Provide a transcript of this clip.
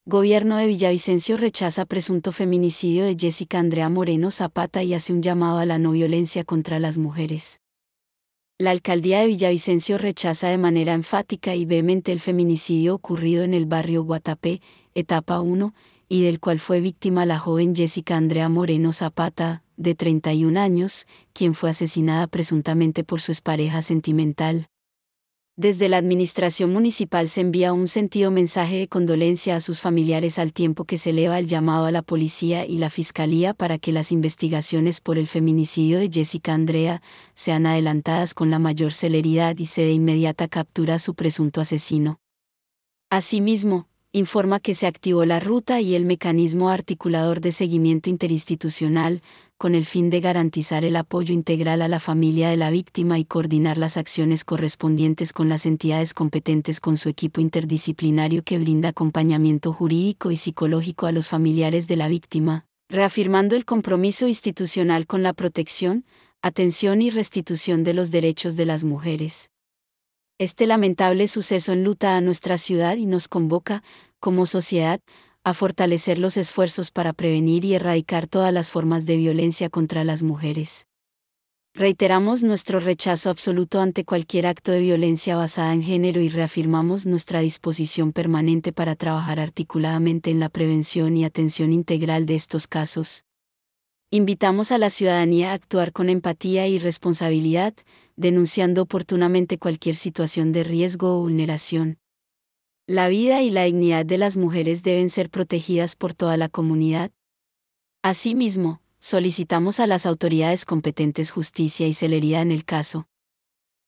Gobierno de Villavicencio rechaza presunto feminicidio de Jessica Andrea Moreno Zapata y hace un llamado a la no violencia contra las mujeres. La alcaldía de Villavicencio rechaza de manera enfática y vehemente el feminicidio ocurrido en el barrio Guatapé, etapa 1, y del cual fue víctima la joven Jessica Andrea Moreno Zapata, de 31 años, quien fue asesinada presuntamente por su expareja sentimental. Desde la administración municipal se envía un sentido mensaje de condolencia a sus familiares al tiempo que se eleva el llamado a la policía y la fiscalía para que las investigaciones por el feminicidio de Jessica Andrea sean adelantadas con la mayor celeridad y se dé inmediata captura a su presunto asesino. Asimismo, informa que se activó la ruta y el mecanismo articulador de seguimiento interinstitucional, con el fin de garantizar el apoyo integral a la familia de la víctima y coordinar las acciones correspondientes con las entidades competentes con su equipo interdisciplinario que brinda acompañamiento jurídico y psicológico a los familiares de la víctima, reafirmando el compromiso institucional con la protección, atención y restitución de los derechos de las mujeres. Este lamentable suceso enluta a nuestra ciudad y nos convoca, como sociedad, a fortalecer los esfuerzos para prevenir y erradicar todas las formas de violencia contra las mujeres. Reiteramos nuestro rechazo absoluto ante cualquier acto de violencia basada en género y reafirmamos nuestra disposición permanente para trabajar articuladamente en la prevención y atención integral de estos casos. Invitamos a la ciudadanía a actuar con empatía y responsabilidad, denunciando oportunamente cualquier situación de riesgo o vulneración. La vida y la dignidad de las mujeres deben ser protegidas por toda la comunidad. Asimismo, solicitamos a las autoridades competentes justicia y celeridad en el caso,